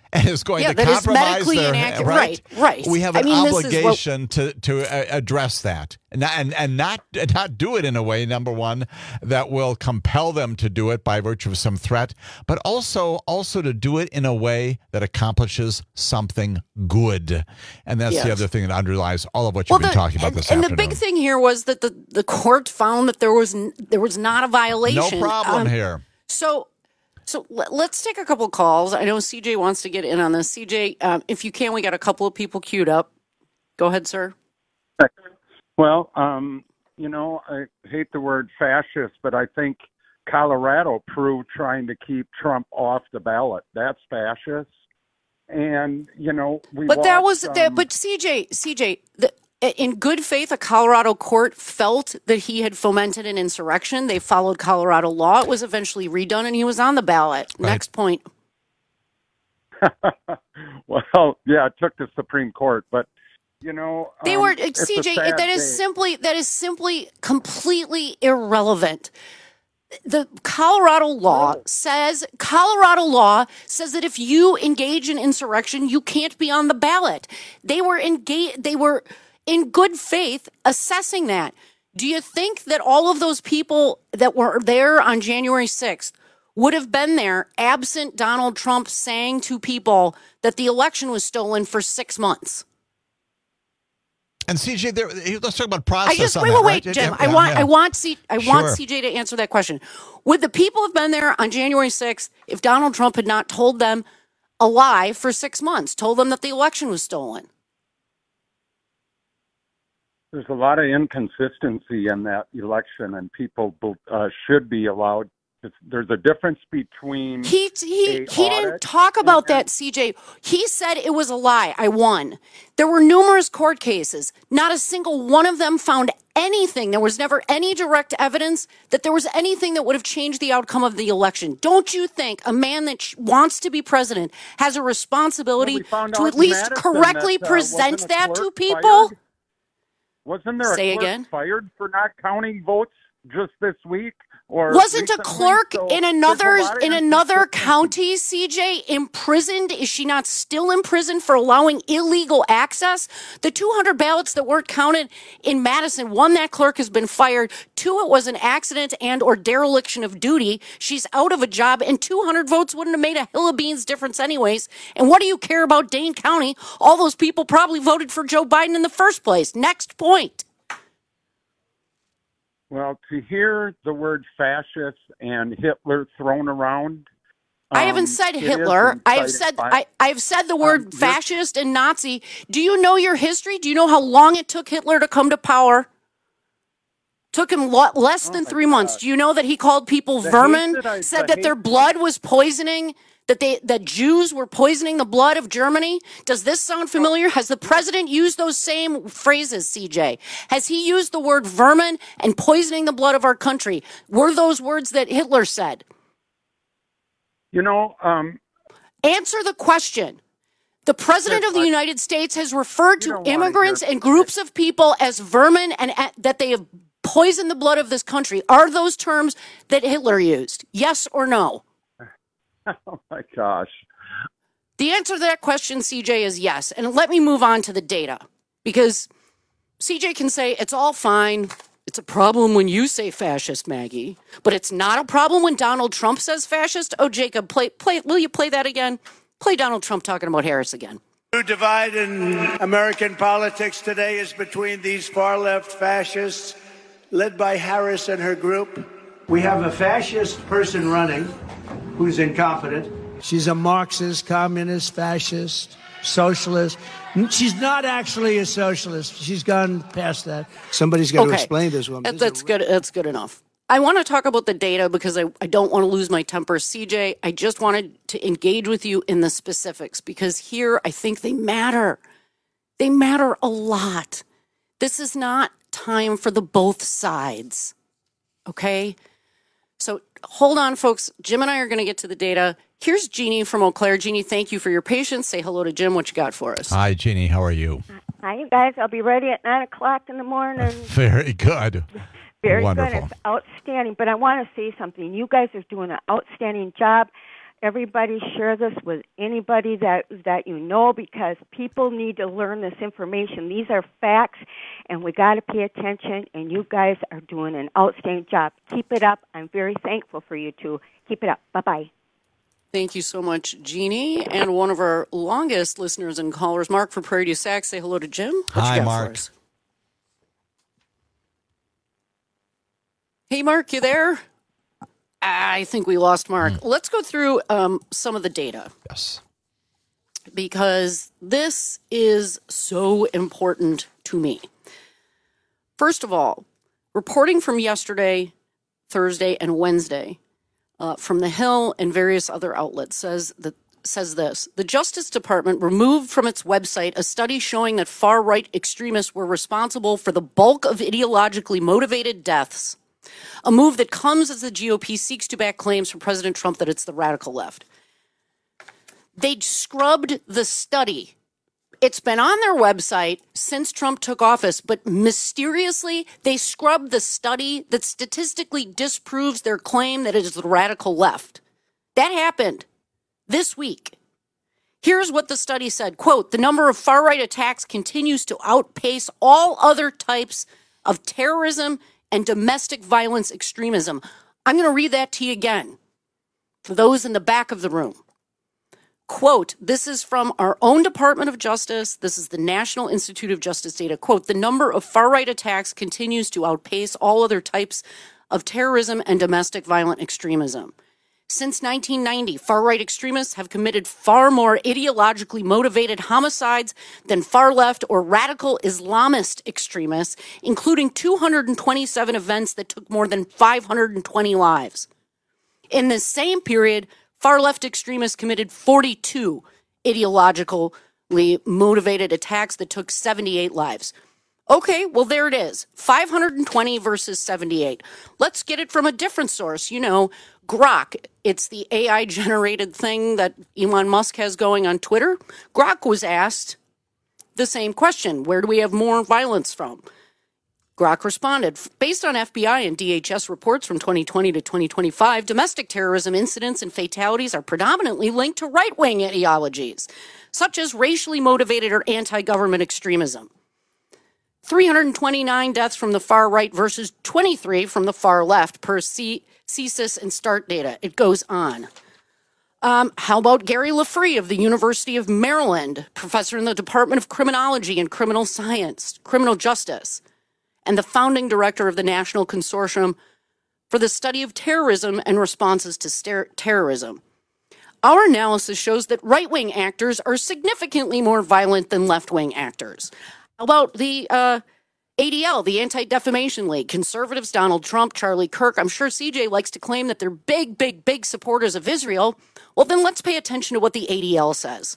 and is going yeah, to that compromise is medically their inaccurate. right. Right, right. We have I an mean, obligation what... to to uh, address that, and not, and and not not do it in a way, number one, that will compel them to do it by virtue of some threat, but also also to do it in a way that accomplishes something good, and that's yes. the other thing that underlies all of what you've well, been the, talking about and, this and afternoon. And the big thing here was that the the court found that there was there was not a violation. No problem um, here. So. So let's take a couple of calls. I know C J wants to get in on this. C J, um, if you can, we got a couple of people queued up. Go ahead, sir. Well, um, you know, I hate the word fascist, but I think Colorado proved trying to keep Trump off the ballot. That's fascist. And, you know, we But watched, that was um, that. But C J, C J, the, in good faith, a Colorado court felt that he had fomented an insurrection. They followed Colorado law. It was eventually redone, and he was on the ballot. Right. Next point. Well, yeah, it took the Supreme Court, but you know, they um, were C J. That is day. simply that is simply completely irrelevant. The Colorado law says Colorado law says that if you engage in insurrection, you can't be on the ballot. They were engaged. They were. in good faith assessing that. Do you think that all of those people that were there on January sixth would have been there absent Donald Trump saying to people that the election was stolen for six months? And C J, there, let's talk about process. I just on wait, that, wait, right? wait, Jim. Yeah, I want, yeah. I want, C, I sure. want C J to answer that question. Would the people have been there on January sixth if Donald Trump had not told them a lie for six months, told them that the election was stolen? There's a lot of inconsistency in that election, and people uh, should be allowed. To, there's a difference between he he he didn't talk about that, C J. He said it was a lie. I won. There were numerous court cases. Not a single one of them found anything. There was never any direct evidence that there was anything that would have changed the outcome of the election. Don't you think a man that sh- wants to be president has a responsibility well, we to at least Madison correctly that, uh, present that to people? Fired? Wasn't there a Say clerk again? fired for not counting votes just this week? Or wasn't recently? a clerk So in another in another inconsistency. county, C J, imprisoned? Is she not still in prison for allowing illegal access? The two hundred ballots that weren't counted in Madison, one, that clerk has been fired. Two, it was an accident and or dereliction of duty. She's out of a job, and two hundred votes wouldn't have made a hill of beans difference anyways. And what do you care about Dane County? All those people probably voted for Joe Biden in the first place. Next point. Well, to hear the word fascist and Hitler thrown around. Um, I haven't said Hitler. I have said I, I've said the word um, fascist and Nazi. Do you know your history? Do you know how long it took Hitler to come to power? Took him lo- less than oh three God. months. Do you know that he called people the vermin? I, said the that their blood was poisoning. That they that Jews were poisoning the blood of Germany? Does this sound familiar? Has the president used those same phrases, C J? Has he used the word vermin and poisoning the blood of our country? Were those words that Hitler said? You know, um, answer the question. The president of the United States has referred to immigrants and groups of people as vermin and uh, that they have poisoned the blood of this country. Are those terms that Hitler used? Yes or no? Oh, my gosh. The answer to that question, C J, is yes. And let me move on to the data, because C J can say it's all fine. It's a problem when you say fascist, Maggie, but it's not a problem when Donald Trump says fascist. Oh, Jacob, play, play. Will you play that again? Play Donald Trump talking about Harris again. The divide in American politics today is between these far-left fascists led by Harris and her group. We have a fascist person running who's incompetent. She's a Marxist, communist, fascist, socialist. She's not actually a socialist. She's gone past that. Somebody's got okay. to explain this woman. That, that's good. That's good enough. I want to talk about the data because I, I don't want to lose my temper. C J, I just wanted to engage with you in the specifics because here I think they matter. They matter a lot. This is not time for the both sides. Okay? So hold on, folks. Jim and I are going to get to the data. Here's Jeannie from Eau Claire. Jeannie, thank you for your patience. Say hello to Jim. What you got for us? Hi, Jeannie. How are you? Hi, you guys. I'll be ready at nine o'clock in the morning. Very good. Very Wonderful. good. It's outstanding. But I want to say something. You guys are doing an outstanding job. everybody share this with anybody that that you know, because people need to learn this information. These are facts, and we got to pay attention, and you guys are doing an outstanding job. Keep it up. I'm very thankful for you two. Keep it up. Bye-bye. Thank you so much, Jeannie. And one of our longest listeners and callers, Mark from Prairie du Sac. Say hello to Jim. What Hi, you got Mark. For us? Hey, Mark, you there? I think we lost Mark. Mm. Let's go through um, some of the data. Yes. Because this is so important to me. First of all, reporting from yesterday, Thursday, and Wednesday uh, from The Hill and various other outlets says that says this. The Justice Department removed from its website a study showing that far-right extremists were responsible for the bulk of ideologically motivated deaths, a move that comes as the G O P seeks to back claims from President Trump that it's the radical left. They scrubbed the study. It's been on their website since Trump took office, but mysteriously, they scrubbed the study that statistically disproves their claim that it is the radical left. That happened this week. Here's what the study said, quote, the number of far-right attacks continues to outpace all other types of terrorism and domestic violence extremism. I'm going to read that to you again for those in the back of the room. Quote, this is from our own Department of Justice. This is the National Institute of Justice data. Quote, the number of far-right attacks continues to outpace all other types of terrorism and domestic violent extremism. Since nineteen ninety, far-right extremists have committed far more ideologically motivated homicides than far-left or radical Islamist extremists, including two hundred twenty-seven events that took more than five hundred twenty lives. In this same period, far-left extremists committed forty-two ideologically motivated attacks that took seventy-eight lives. Okay, well, there it is. five hundred twenty versus seventy-eight. Let's get it from a different source. You know, Grok, it's the A I-generated thing that Elon Musk has going on Twitter. Grok was asked the same question. Where do we have more violence from? Grok responded, based on F B I and D H S reports from twenty twenty to twenty twenty-five, domestic terrorism incidents and fatalities are predominantly linked to right-wing ideologies, such as racially motivated or anti-government extremism. three hundred twenty-nine deaths from the far right versus twenty-three from the far left per C- CSIS and START data. It goes on. Um, how about Gary Lafree of the University of Maryland, professor in the Department of Criminology and Criminal Science, Criminal Justice, and the founding director of the National Consortium for the Study of Terrorism and Responses to Ster- Terrorism. Our analysis shows that right-wing actors are significantly more violent than left-wing actors. How about the uh, A D L, the Anti-Defamation League, conservatives, Donald Trump, Charlie Kirk? I'm sure C J likes to claim that they're big, big, big supporters of Israel. Well, then let's pay attention to what the A D L says.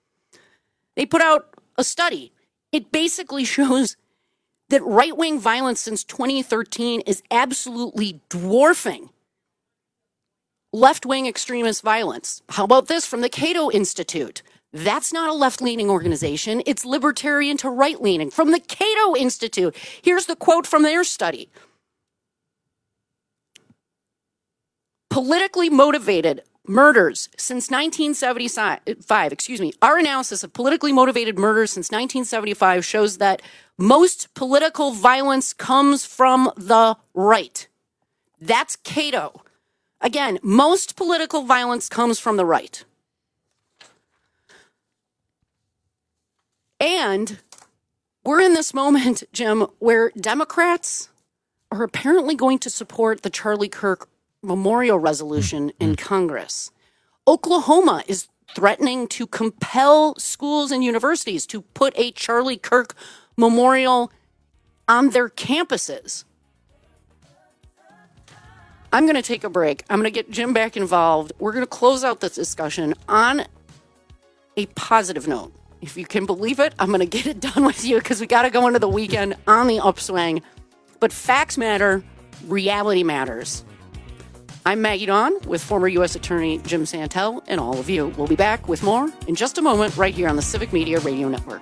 They put out a study. It basically shows that right-wing violence since twenty thirteen is absolutely dwarfing left-wing extremist violence. How about this from the Cato Institute? That's not a left-leaning organization. It's libertarian to right-leaning. From the Cato Institute, here's the quote from their study. Politically motivated murders since nineteen seventy-five, excuse me, our analysis of politically motivated murders since nineteen seventy-five shows that most political violence comes from the right. That's Cato. Again, most political violence comes from the right. And we're in this moment, Jim, where Democrats are apparently going to support the Charlie Kirk memorial resolution in Congress. Oklahoma is threatening to compel schools and universities to put a Charlie Kirk memorial on their campuses. I'm going to take a break. I'm going to get Jim back involved. We're going to close out this discussion on a positive note. If you can believe it, I'm going to get it done with you because we got to go into the weekend on the upswing. But facts matter. Reality matters. I'm Maggie Dawn with former U S Attorney Jim Santel and all of you. We'll be back with more in just a moment right here on the Civic Media Radio Network.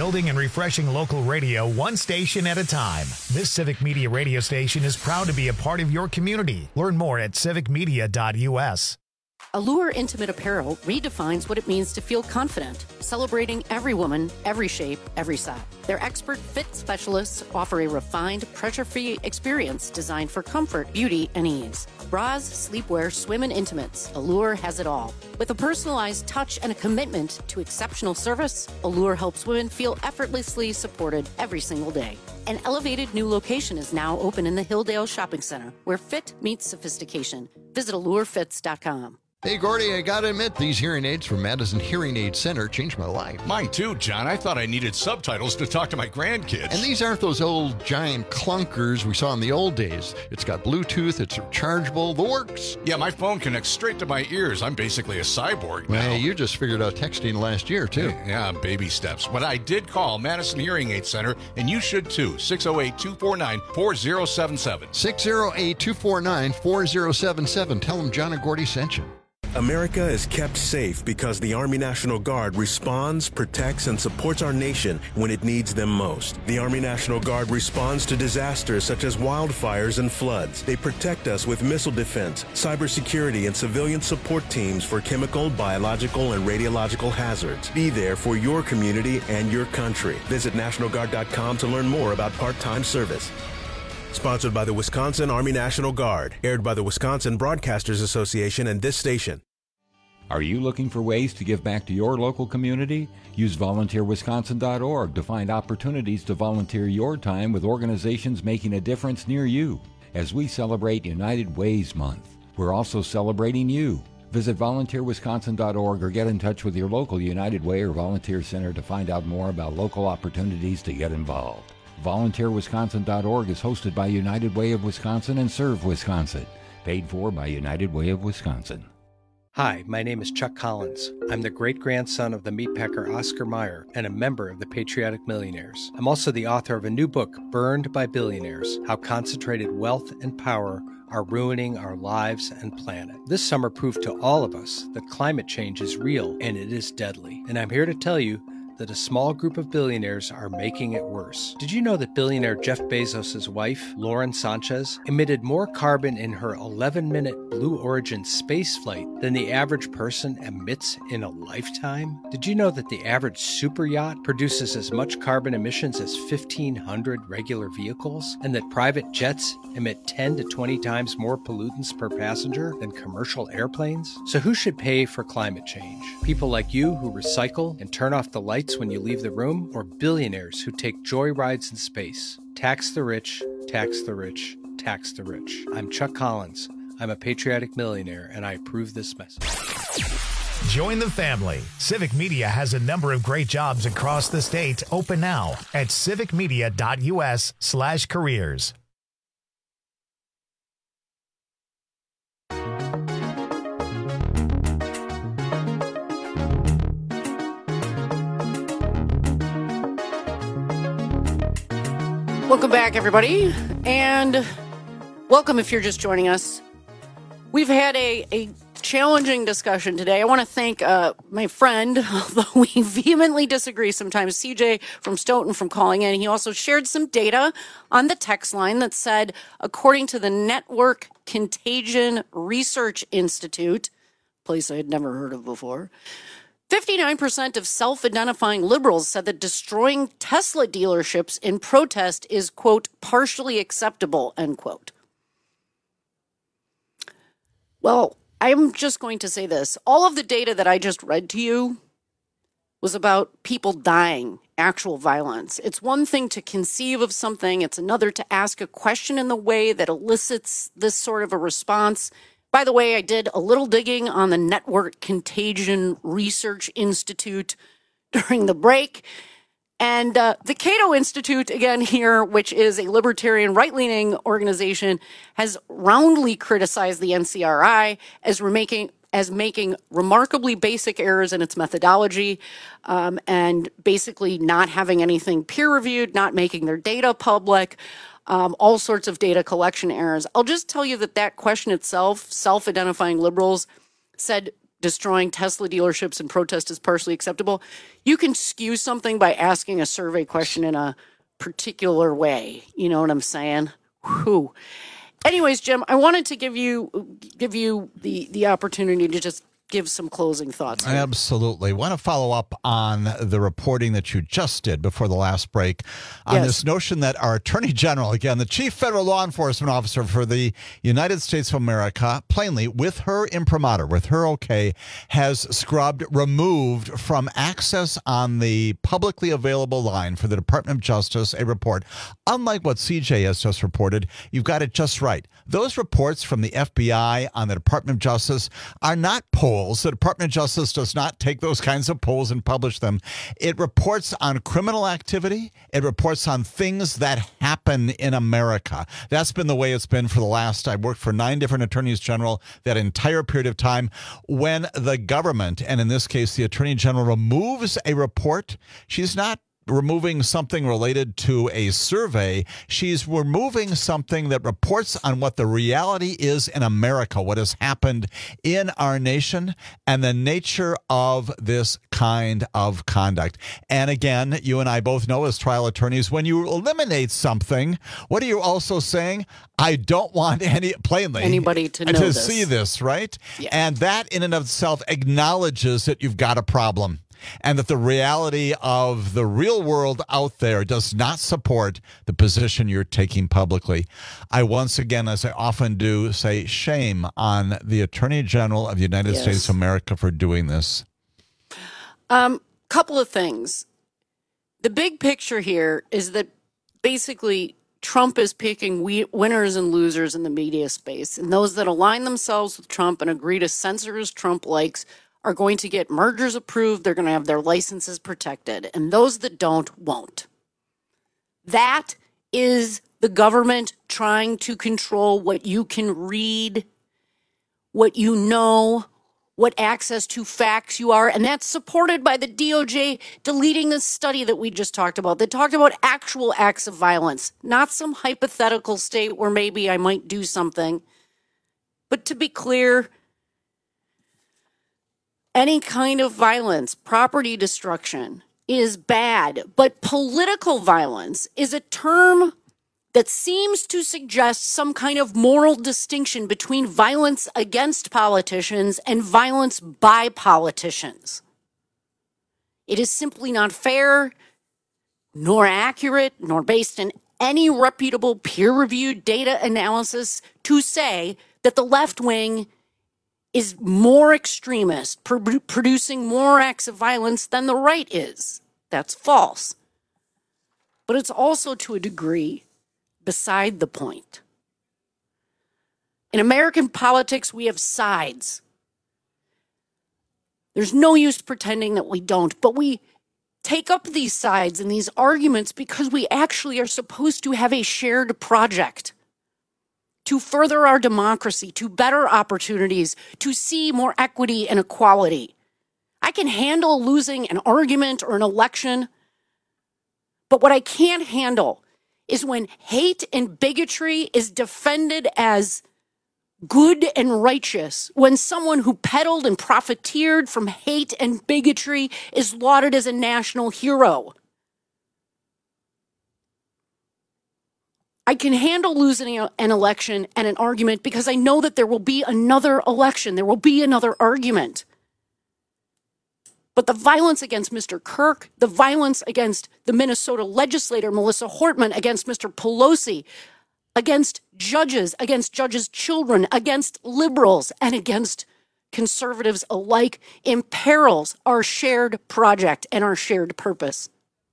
building and refreshing local radio one station at a time. This Civic Media radio station is proud to be a part of your community. Learn more at civic media dot u s. Allure Intimate Apparel redefines what it means to feel confident, celebrating every woman, every shape, every size. Their expert fit specialists offer a refined, pressure-free experience designed for comfort, beauty, and ease. Bras, sleepwear, swim, and intimates, Allure has it all. With a personalized touch and a commitment to exceptional service, Allure helps women feel effortlessly supported every single day. An elevated new location is now open in the Hilldale Shopping Center, where fit meets sophistication. Visit allure fits dot com. Hey, Gordy, I gotta admit, these hearing aids from Madison Hearing Aid Center changed my life. Mine too, John. I thought I needed subtitles to talk to my grandkids. And these aren't those old giant clunkers we saw in the old days. It's got Bluetooth, it's rechargeable, the works. Yeah, my phone connects straight to my ears. I'm basically a cyborg now. Well, you just figured out texting last year, too. Yeah, baby steps. But I did call Madison Hearing Aid Center, and you should too. six oh eight, two four nine, four oh seven seven. six oh eight, two four nine, four oh seven seven. Tell them John and Gordy sent you. America is kept safe because the Army National Guard responds, protects, and supports our nation when it needs them most. The Army National Guard responds to disasters such as wildfires and floods. They protect us with missile defense, cybersecurity, and civilian support teams for chemical, biological, and radiological hazards. Be there for your community and your country. Visit National Guard dot com to learn more about part-time service. Sponsored by the Wisconsin Army National Guard. Aired by the Wisconsin Broadcasters Association and this station. Are you looking for ways to give back to your local community? Use volunteer wisconsin dot org to find opportunities to volunteer your time with organizations making a difference near you. As we celebrate United Ways Month, we're also celebrating you. Visit volunteer wisconsin dot org or get in touch with your local United Way or volunteer center to find out more about local opportunities to get involved. volunteer wisconsin dot org is hosted by United Way of Wisconsin and Serve Wisconsin. Paid for by United Way of Wisconsin. Hi, my name is Chuck Collins. I'm the great-grandson of the meatpacker Oscar Mayer and a member of the Patriotic Millionaires. I'm also the author of a new book, Burned by Billionaires: How Concentrated Wealth and Power Are Ruining Our Lives and Planet. This summer proved to all of us that climate change is real and it is deadly. And I'm here to tell you that a small group of billionaires are making it worse. Did you know that billionaire Jeff Bezos' wife, Lauren Sanchez, emitted more carbon in her eleven-minute Blue Origin space flight than the average person emits in a lifetime? Did you know that the average super yacht produces as much carbon emissions as fifteen hundred regular vehicles, and that private jets emit ten to twenty times more pollutants per passenger than commercial airplanes? So who should pay for climate change? People like you who recycle and turn off the lights when you leave the room, or billionaires who take joy rides in space? Tax the rich, tax the rich, tax the rich. I'm Chuck Collins. I'm a patriotic millionaire, and I approve this message. Join the family. Civic Media has a number of great jobs across the state open now at civic media dot u s slash careers. Welcome back, everybody, and welcome if you're just joining us. We've had a, a challenging discussion today. I want to thank uh, my friend, although we vehemently disagree sometimes, C J from Stoughton, from calling in. He also shared some data on the text line that said, according to the Network Contagion Research Institute, a place I had never heard of before, fifty-nine percent of self-identifying liberals said that destroying Tesla dealerships in protest is, quote, partially acceptable, end quote. Well, I'm just going to say this. All of the data that I just read to you was about people dying, actual violence. It's one thing to conceive of something. It's another to ask a question in the way that elicits this sort of a response. By the way, I did a little digging on the Network Contagion Research Institute during the break. And uh, the Cato Institute, again here, which is a libertarian right-leaning organization, has roundly criticized the N C R I as making as making remarkably basic errors in its methodology, um, and basically not having anything peer-reviewed, not making their data public. Um, all sorts of data collection errors. I'll just tell you that that question itself, self-identifying liberals, said destroying Tesla dealerships and protest is partially acceptable. You can skew something by asking a survey question in a particular way. You know what I'm saying? Whew. Anyways, Jim, I wanted to give you give you the, the opportunity to just give some closing thoughts here. Absolutely. Want to follow up on the reporting that you just did before the last break on Yes. this notion that our Attorney General, again, the Chief Federal Law Enforcement Officer for the United States of America, plainly, with her imprimatur, with her okay, has scrubbed, removed from access on the publicly available line for the Department of Justice a report. Unlike what C J has just reported, you've got it just right. Those reports from the F B I on the Department of Justice are not polls. The Department of Justice does not take those kinds of polls and publish them. It reports on criminal activity. It reports on things that happen in America. That's been the way it's been for the last, I worked for nine different attorneys general that entire period of time. When the government, and in this case, the Attorney General, removes a report, she's not removing something related to a survey. She's removing something that reports on what the reality is in America, what has happened in our nation, and the nature of this kind of conduct. And again, you and I both know as trial attorneys, when you eliminate something, what are you also saying? I don't want any, plainly, anybody to know to this. see this, right? Yeah. And that in and of itself acknowledges that you've got a problem, and that the reality of the real world out there does not support the position you're taking publicly. I once again, as I often do, say shame on the Attorney General of the United Yes. States of America for doing this. Um, couple of things. The big picture here is that basically Trump is picking we- winners and losers in the media space, and those that align themselves with Trump and agree to censor as Trump likes are going to get mergers approved. They're going to have their licenses protected, and those that don't won't. That is the government trying to control what you can read, what you know, what access to facts you are, and that's supported by the D O J deleting the study that we just talked about. They talked about actual acts of violence, not some hypothetical state where maybe I might do something. But to be clear, any kind of violence, property destruction, is bad. But political violence is a term that seems to suggest some kind of moral distinction between violence against politicians and violence by politicians. It is simply not fair, nor accurate, nor based in any reputable peer-reviewed data analysis to say that the left wing is more extremist, pro- producing more acts of violence than the right is. That's false. But it's also, to a degree, beside the point. In American politics, we have sides. There's no use pretending that we don't, but we take up these sides and these arguments because we actually are supposed to have a shared project to further our democracy, to better opportunities, to see more equity and equality. I can handle losing an argument or an election, but what I can't handle is when hate and bigotry is defended as good and righteous, when someone who peddled and profiteered from hate and bigotry is lauded as a national hero. I can handle losing an election and an argument because I know that there will be another election. There will be another argument. But the violence against Mister Kirk, the violence against the Minnesota legislator, Melissa Hortman, against Mister Pelosi, against judges, against judges' children, against liberals, and against conservatives alike imperils our shared project and our shared purpose.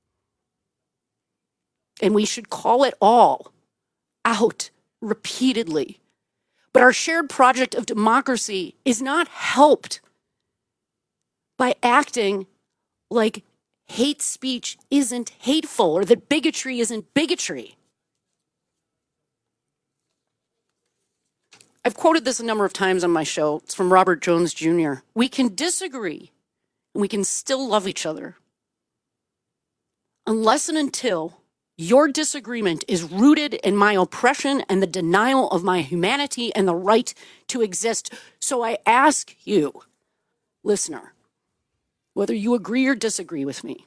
And we should call it all out repeatedly. But our shared project of democracy is not helped by acting like hate speech isn't hateful or that bigotry isn't bigotry. I've quoted this a number of times on my show. It's from Robert Jones Junior We can disagree and we can still love each other unless and until your disagreement is rooted in my oppression and the denial of my humanity and the right to exist. So I ask you, listener, whether you agree or disagree with me,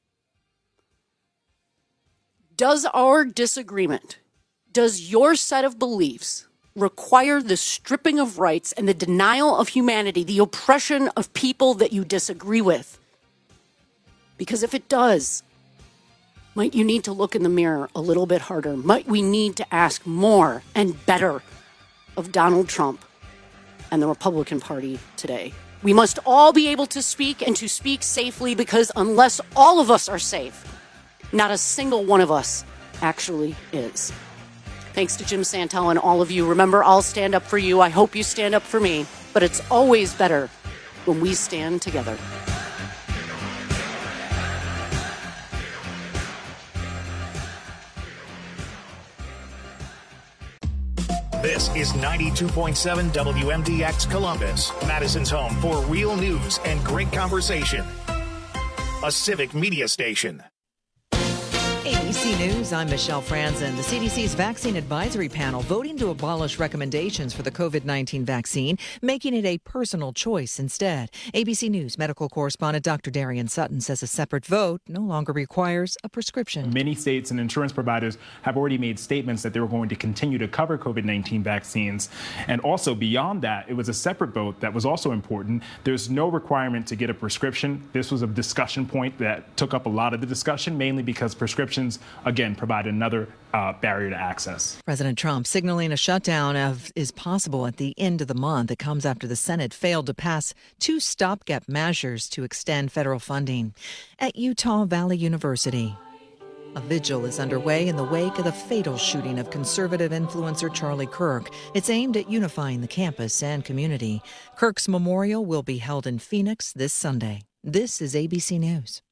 does our disagreement, does your set of beliefs require the stripping of rights and the denial of humanity, the oppression of people that you disagree with? Because if it does, might you need to look in the mirror a little bit harder? Might we need to ask more and better of Donald Trump and the Republican Party today? We must all be able to speak and to speak safely, because unless all of us are safe, not a single one of us actually is. Thanks to Jim Santel and all of you. Remember, I'll stand up for you. I hope you stand up for me. But it's always better when we stand together. This is ninety-two point seven W M D X Columbus, Madison's home for real news and great conversation. A civic media station. A B C News, I'm Michelle Franzen. The C D C's Vaccine Advisory Panel voting to abolish recommendations for the COVID nineteen vaccine, making it a personal choice instead. A B C News medical correspondent Doctor Darian Sutton says a separate vote no longer requires a prescription. Many states and insurance providers have already made statements that they were going to continue to cover COVID nineteen vaccines. And also beyond that, it was a separate vote that was also important. There's no requirement to get a prescription. This was a discussion point that took up a lot of the discussion, mainly because prescriptions again, provide another uh, barrier to access. President Trump signaling a shutdown of, is possible at the end of the month. It comes after the Senate failed to pass two stopgap measures to extend federal funding. At Utah Valley University, a vigil is underway in the wake of the fatal shooting of conservative influencer Charlie Kirk. It's aimed at unifying the campus and community. Kirk's memorial will be held in Phoenix this Sunday. This is A B C News.